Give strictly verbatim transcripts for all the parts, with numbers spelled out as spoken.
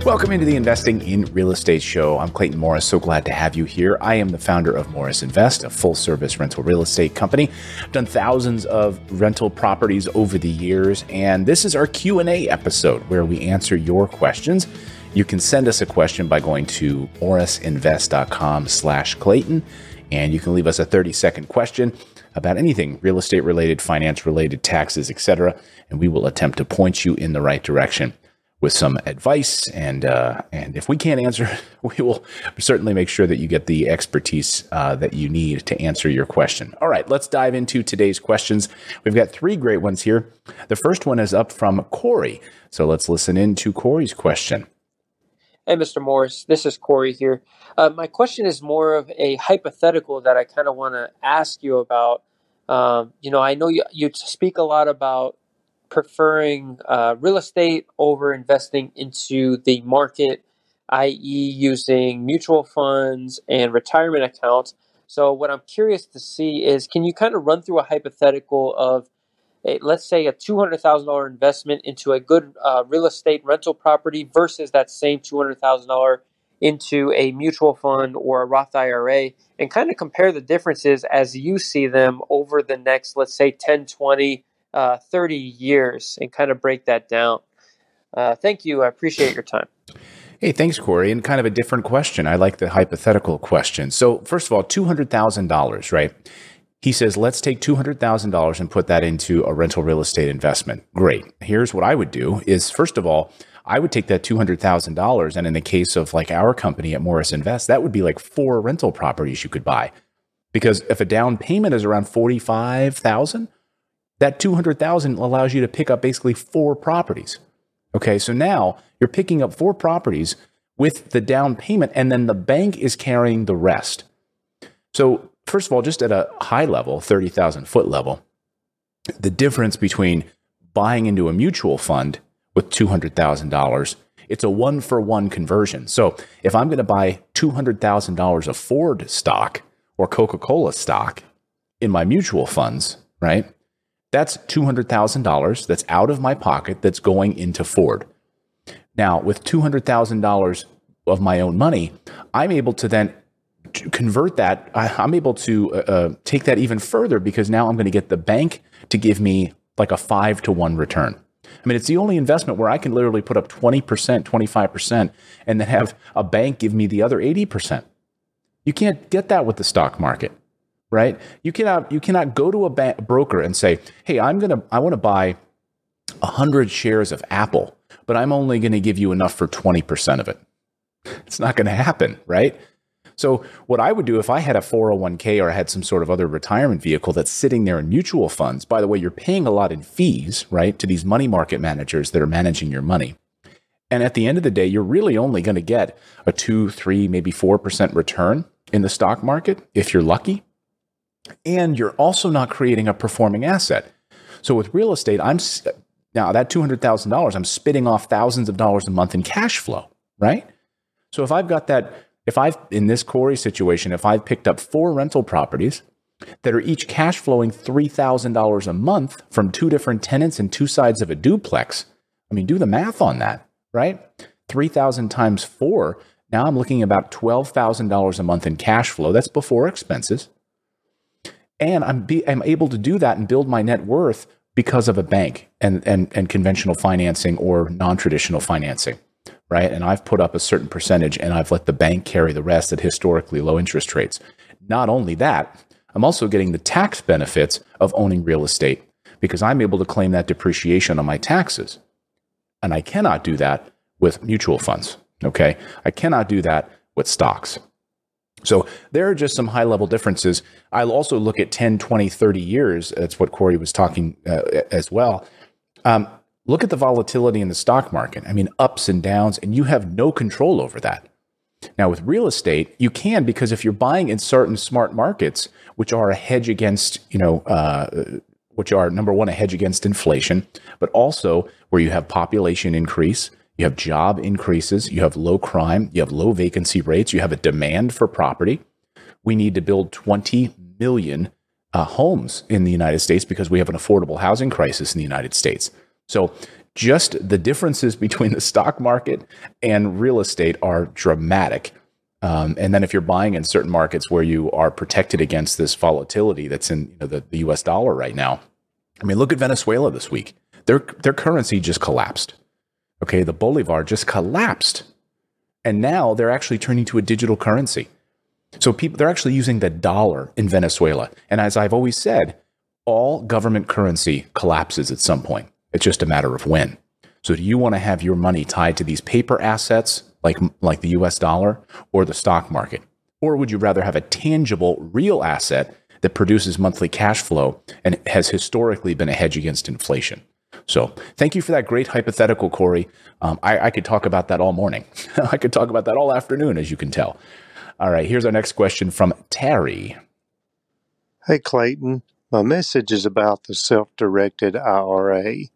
Welcome into the Investing in Real Estate show. I'm Clayton Morris. So glad to have you here. I am the founder of Morris Invest, a full-service rental real estate company. I've done thousands of rental properties over the years, and this is our Q and A episode where we answer your questions. You can send us a question by going to morrisinvest.com slash Clayton, and you can leave us a thirty-second question about anything real estate related, finance related, taxes, et cetera, and we will attempt to point you in the right direction with some advice. And uh, and if we can't answer, we will certainly make sure that you get the expertise uh, that you need to answer your question. All right, let's dive into today's questions. We've got three great ones here. The first one is up from Corey. So let's listen in to Corey's question. Hey, Mister Morris, this is Corey here. Uh, my question is more of a hypothetical that I kind of want to ask you about. Um, you know, I know you, you speak a lot about preferring uh, real estate over investing into the market, that is using mutual funds and retirement accounts. So what I'm curious to see is, can you kind of run through a hypothetical of, a, let's say, a two hundred thousand dollars investment into a good uh, real estate rental property versus that same two hundred thousand dollars into a mutual fund or a Roth I R A, and kind of compare the differences as you see them over the next, let's say, ten, twenty, Uh, thirty years, and kind of break that down. Uh, thank you. I appreciate your time. Hey, thanks, Corey. And kind of a different question. I like the hypothetical question. So first of all, two hundred thousand dollars, right? He says, let's take two hundred thousand dollars and put that into a rental real estate investment. Great. Here's what I would do is, first of all, I would take that two hundred thousand dollars, and in the case of like our company at Morris Invest, that would be like four rental properties you could buy. Because if a down payment is around forty-five thousand dollars, that two hundred thousand dollars allows you to pick up basically four properties. Okay, so now you're picking up four properties with the down payment, and then the bank is carrying the rest. So first of all, just at a high level, thirty thousand foot level, the difference between buying into a mutual fund with two hundred thousand dollars, it's a one-for-one conversion. So if I'm going to buy two hundred thousand dollars of Ford stock or Coca-Cola stock in my mutual funds, right? That's two hundred thousand dollars that's out of my pocket that's going into Ford. Now, with two hundred thousand dollars of my own money, I'm able to then convert that. I'm able to uh, take that even further, because now I'm going to get the bank to give me like a five to one return. I mean, it's the only investment where I can literally put up twenty percent, twenty-five percent, and then have a bank give me the other eighty percent. You can't get that with the stock market. Right? You cannot you cannot go to a bank, broker and say, "Hey, I'm gonna I want to buy one hundred shares of Apple, but I'm only going to give you enough for twenty percent of it." It's not going to happen, right? So what I would do if I had a four oh one k or I had some sort of other retirement vehicle that's sitting there in mutual funds, by the way, you're paying a lot in fees, right, to these money market managers that are managing your money. And at the end of the day, you're really only going to get a two, three, maybe four percent return in the stock market if you're lucky. And you're also not creating a performing asset. So with real estate, I'm now that two hundred thousand dollars, I'm spitting off thousands of dollars a month in cash flow, right? So if I've got that, if I've, in this Corey situation, if I've picked up four rental properties that are each cash flowing three thousand dollars a month from two different tenants and two sides of a duplex, I mean, do the math on that, right? three thousand times four, now I'm looking at about twelve thousand dollars a month in cash flow. That's before expenses. And I'm be, I'm able to do that and build my net worth because of a bank and, and, and conventional financing or non-traditional financing, right? And I've put up a certain percentage and I've let the bank carry the rest at historically low interest rates. Not only that, I'm also getting the tax benefits of owning real estate because I'm able to claim that depreciation on my taxes. And I cannot do that with mutual funds, okay? I cannot do that with stocks. So there are just some high-level differences. I'll also look at ten, twenty, thirty years. That's what Corey was talking uh, as well. Um, look at the volatility in the stock market. I mean, ups and downs, and you have no control over that. Now, with real estate, you can, because if you're buying in certain smart markets, which are a hedge against, you know, uh, which are, number one, a hedge against inflation, but also where you have population increase, you have job increases, you have low crime, you have low vacancy rates, you have a demand for property. We need to build twenty million uh, homes in the United States because we have an affordable housing crisis in the United States. So Just the differences between the stock market and real estate are dramatic. Um, and then if you're buying in certain markets where you are protected against this volatility that's in you know, the, the U S dollar right now, I mean, look at Venezuela this week. Their their currency just collapsed. Okay, the bolivar just collapsed, and now they're actually turning to a digital currency. So people they're actually using the dollar in Venezuela. And as I've always said, all government currency collapses at some point. It's just a matter of when. So do you want to have your money tied to these paper assets like like the U S dollar or the stock market, or would you rather have a tangible, real asset that produces monthly cash flow and has historically been a hedge against inflation? So thank you for that great hypothetical, Corey. Um, I, I could talk about that all morning. I could talk about that all afternoon, as you can tell. All right, here's our next question from Terry. Hey, Clayton. My message is about the self-directed I R A.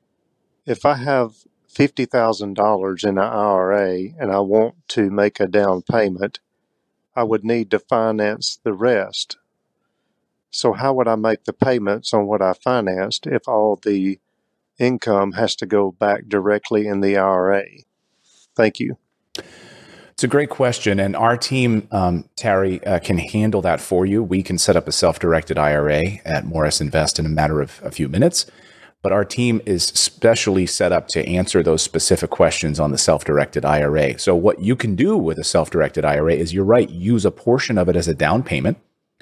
If I have fifty thousand dollars in an I R A and I want to make a down payment, I would need to finance the rest. So how would I make the payments on what I financed if all the income has to go back directly in the I R A? Thank you. It's a great question, and our team, um, Terry, uh, can handle that for you. We can set up a self-directed I R A at Morris Invest in a matter of a few minutes, but our team is specially set up to answer those specific questions on the self-directed I R A. So what you can do with a self-directed I R A is, you're right, use a portion of it as a down payment.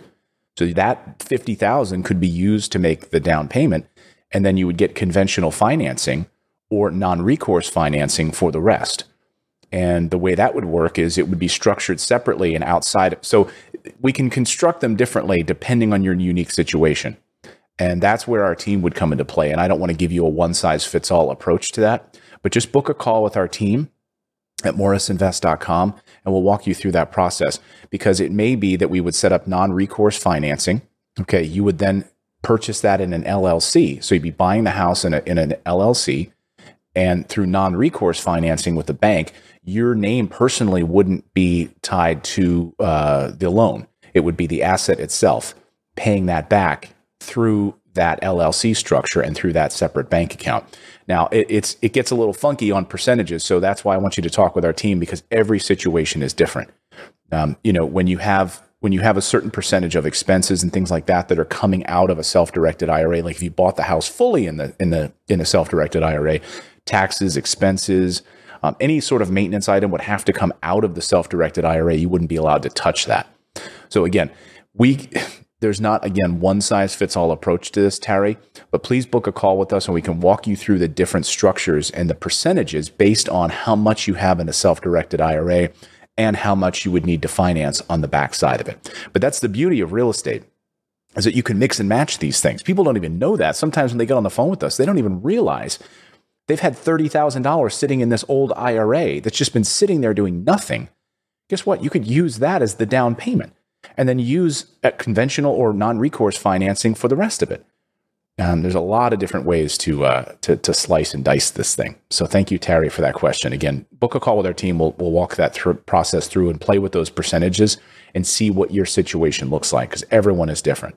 So that fifty thousand dollars could be used to make the down payment, and then you would get conventional financing or non-recourse financing for the rest. And the way that would work is it would be structured separately and outside. So we can construct them differently depending on your unique situation. And that's where our team would come into play. And I don't want to give you a one-size-fits-all approach to that, but just book a call with our team at morris invest dot com, and we'll walk you through that process, because it may be that we would set up non-recourse financing. Okay, you would then purchase that in an L L C. So you'd be buying the house in, a, in an L L C, and through non-recourse financing with the bank, your name personally wouldn't be tied to uh, the loan. It would be the asset itself, paying that back through that L L C structure and through that separate bank account. Now, it, it's it gets a little funky on percentages, so that's why I want you to talk with our team, because every situation is different. Um, you know, when you have when you have a certain percentage of expenses and things like that that are coming out of a self-directed I R A, like if you bought the house fully in the in the in a self-directed I R A, taxes, expenses, um, any sort of maintenance item would have to come out of the self-directed I R A. You wouldn't be allowed to touch that. So again, we there's not, again, one-size-fits-all approach to this, Terry, but please book a call with us and we can walk you through the different structures and the percentages based on how much you have in a self-directed I R A and how much you would need to finance on the backside of it. But that's the beauty of real estate, is that you can mix and match these things. People don't even know that. Sometimes when they get on the phone with us, they don't even realize they've had thirty thousand dollars sitting in this old I R A that's just been sitting there doing nothing. Guess what? You could use that as the down payment and then use a conventional or non-recourse financing for the rest of it. Um, there's a lot of different ways to, uh, to to slice and dice this thing. So thank you, Terry, for that question. Again, book a call with our team. We'll, we'll walk that through, process through and play with those percentages and see what your situation looks like, because everyone is different.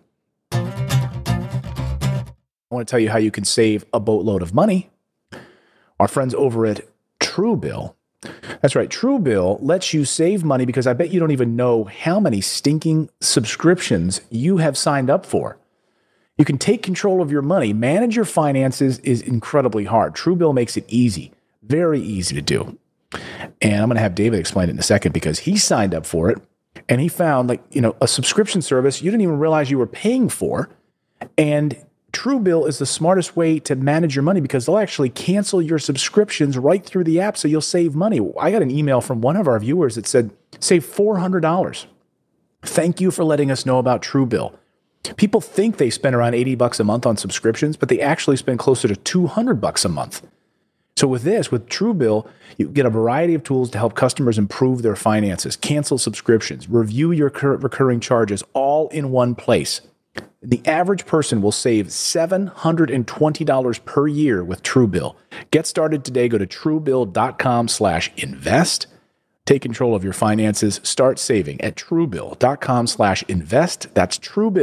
I want to tell you how you can save a boatload of money. Our friends over at Truebill. That's right. Truebill lets you save money, because I bet you don't even know how many stinking subscriptions you have signed up for. You can take control of your money. Manage your finances is incredibly hard. Truebill makes it easy, very easy to do. And I'm going to have David explain it in a second, because he signed up for it and he found, like, you know, a subscription service you didn't even realize you were paying for. And Truebill is the smartest way to manage your money, because they'll actually cancel your subscriptions right through the app, so you'll save money. I got an email from one of our viewers that said, save four hundred dollars. Thank you for letting us know about Truebill. People think they spend around eighty bucks a month on subscriptions, but they actually spend closer to two hundred bucks a month. So with this, with Truebill, you get a variety of tools to help customers improve their finances, cancel subscriptions, review your current recurring charges, all in one place. The average person will save seven hundred twenty dollars per year with Truebill. Get started today. Go to truebill.com slash invest. Take control of your finances. Start saving at truebill.com slash invest. That's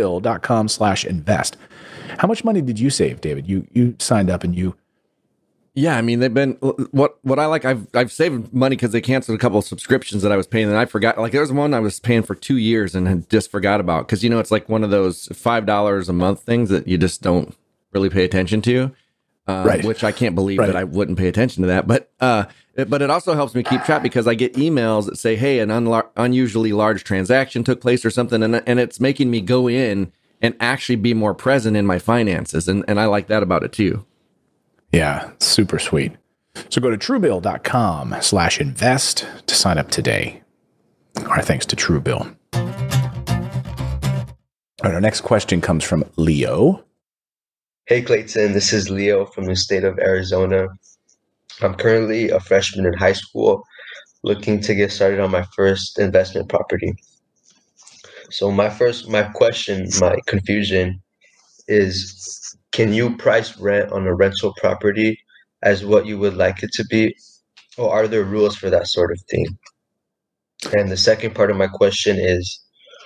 truebill.com slash invest. How much money did you save, David? You you signed up and you Yeah, I mean, they've been what what I like. I've I've saved money because they canceled a couple of subscriptions that I was paying, and I forgot. Like there was one I was paying for two years and had just forgot about because you know it's like one of those five dollars a month things that you just don't really pay attention to. Uh, right. Which I can't believe right. that I wouldn't pay attention to that. But uh, it, but it also helps me keep track because I get emails that say, "Hey, an unla- unusually large transaction took place" or something, and and it's making me go in and actually be more present in my finances, and and I like that about it too. Yeah, super sweet. So go to truebill.com slash invest to sign up today. Our thanks to Truebill. All right, our next question comes from Leo. Hey, Clayton. This is Leo from the state of Arizona. I'm currently a freshman in high school looking to get started on my first investment property. So my first, my question, my confusion is, can you price rent on a rental property as what you would like it to be? Or are there rules for that sort of thing? And the second part of my question is,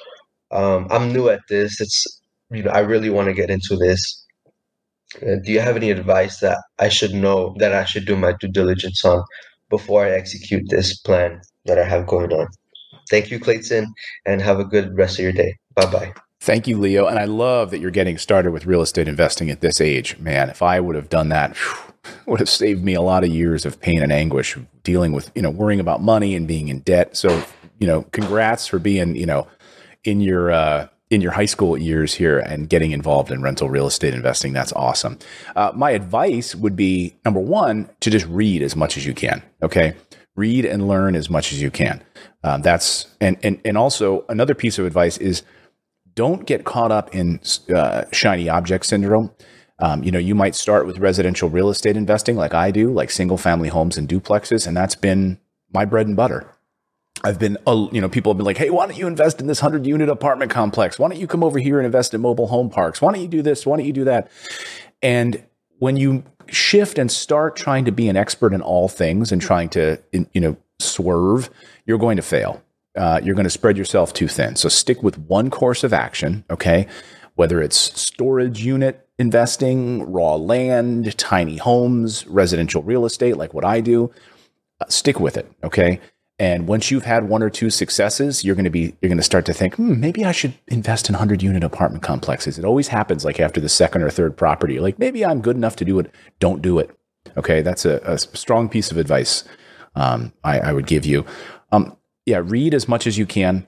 um, I'm new at this. It's, you know, I really want to get into this. Uh, do you have any advice that I should know, that I should do my due diligence on before I execute this plan that I have going on? Thank you, Clayton, and have a good rest of your day. Bye-bye. Thank you, Leo. And I love that you're getting started with real estate investing at this age. Man, if I would have done that, whew, would have saved me a lot of years of pain and anguish dealing with, you know, worrying about money and being in debt. So, you know, congrats for being, you know, in your, uh, in your high school years here and getting involved in rental real estate investing. That's awesome. Uh, my advice would be, number one, to just read as much as you can. Okay. Read and learn as much as you can. Um, that's, and, and, and also another piece of advice is, don't get caught up in uh, shiny object syndrome. Um, you know, you might start with residential real estate investing like I do, like single family homes and duplexes. And that's been my bread and butter. I've been, uh, you know, people have been like, hey, why don't you invest in this hundred unit apartment complex? Why don't you come over here and invest in mobile home parks? Why don't you do this? Why don't you do that? And when you shift and start trying to be an expert in all things and trying to, you know, swerve, you're going to fail. Uh, you're going to spread yourself too thin. So stick with one course of action, okay? Whether it's storage unit investing, raw land, tiny homes, residential real estate, like what I do, uh, stick with it, okay? And once you've had one or two successes, you're going to be you're going to start to think, hmm, maybe I should invest in hundred unit apartment complexes. It always happens like after the second or third property. You're like, maybe I'm good enough to do it. Don't do it, okay? That's a, a strong piece of advice um, I, I would give you. Um, Yeah, read as much as you can,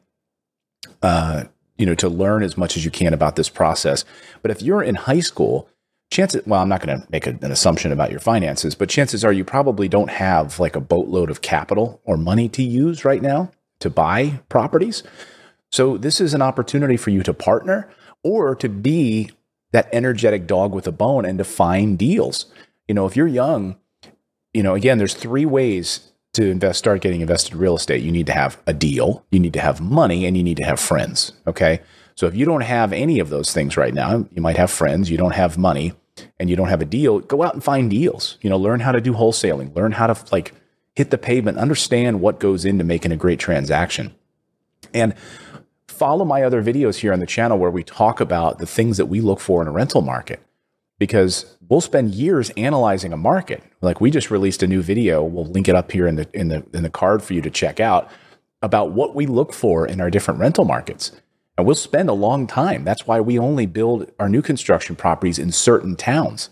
uh, you know, to learn as much as you can about this process. But if you're in high school, chances, well, I'm not going to make a, an assumption about your finances, but chances are you probably don't have like a boatload of capital or money to use right now to buy properties. So this is an opportunity for you to partner or to be that energetic dog with a bone and to find deals. You know, if you're young, you know, again, there's three ways to invest, start getting invested in real estate. You need to have a deal, you need to have money, and you need to have friends. Okay. So if you don't have any of those things right now, you might have friends, you don't have money, and you don't have a deal, go out and find deals. You know, learn how to do wholesaling, learn how to like hit the pavement, understand what goes into making a great transaction. And follow my other videos here on the channel where we talk about the things that we look for in a rental market. Because we'll spend years analyzing a market. Like we just released a new video. We'll link it up here in the in the in the card for you to check out about what we look for in our different rental markets. And we'll spend a long time. That's why we only build our new construction properties in certain towns,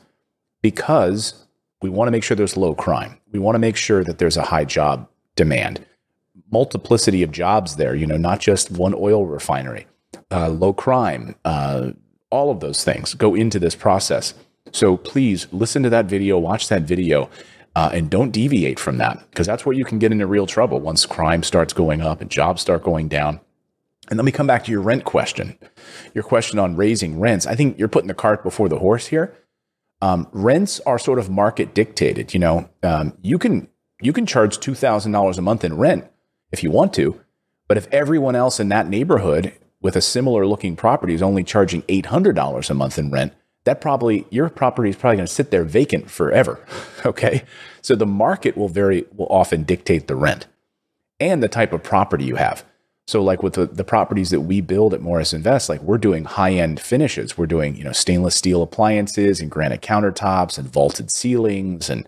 because we want to make sure there's low crime. We want to make sure that there's a high job demand, multiplicity of jobs there. You know, not just one oil refinery, uh, low crime. Uh, All of those things go into this process. So please listen to that video, watch that video, uh, and don't deviate from that, because that's where you can get into real trouble once crime starts going up and jobs start going down. And let me come back to your rent question, your question on raising rents. I think you're putting the cart before the horse here. Um, rents are sort of market dictated. You know, um, you can you can charge two thousand dollars a month in rent if you want to, but if everyone else in that neighborhood with a similar looking property is only charging eight hundred dollars a month in rent, that probably, your property is probably going to sit there vacant forever. Okay. So the market will very, will often dictate the rent and the type of property you have. So like with the, the properties that we build at Morris Invest, like we're doing high end finishes. We're doing, you know, stainless steel appliances and granite countertops and vaulted ceilings and,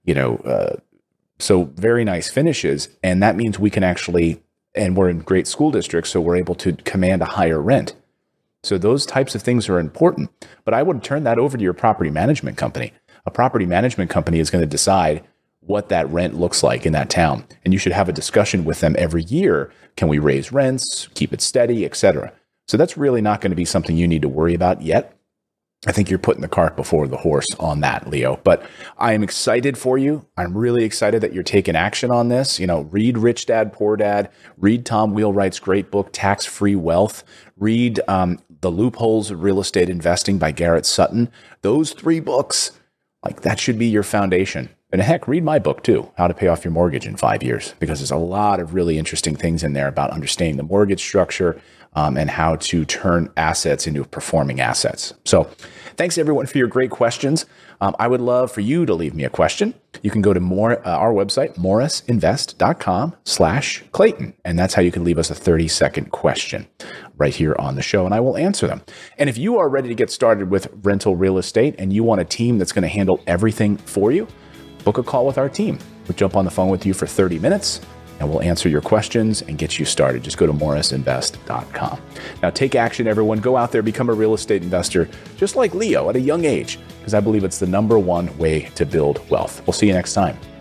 you know, uh, so very nice finishes. And that means we can actually, and we're in great school districts, so we're able to command a higher rent. So those types of things are important. But I would turn that over to your property management company. A property management company is going to decide what that rent looks like in that town. And you should have a discussion with them every year. Can we raise rents, keep it steady, et cetera? So that's really not going to be something you need to worry about yet. I think you're putting the cart before the horse on that, Leo. But I am excited for you. I'm really excited that you're taking action on this. You know, read Rich Dad, Poor Dad. Read Tom Wheelwright's great book, Tax-Free Wealth. Read um, The Loopholes of Real Estate Investing by Garrett Sutton. Those three books, like that should be your foundation. And heck, read my book too, How to Pay Off Your Mortgage in Five Years, because there's a lot of really interesting things in there about understanding the mortgage structure um, and how to turn assets into performing assets. So thanks everyone for your great questions. Um, I would love for you to leave me a question. You can go to more, uh, our website, morrisinvest.com slash Clayton. And that's how you can leave us a thirty second question right here on the show, and I will answer them. And if you are ready to get started with rental real estate and you want a team that's going to handle everything for you, book a call with our team. We'll jump on the phone with you for thirty minutes and we'll answer your questions and get you started. Just go to morris invest dot com. Now take action, everyone. Go out there, become a real estate investor, just like Leo at a young age, because I believe it's the number one way to build wealth. We'll see you next time.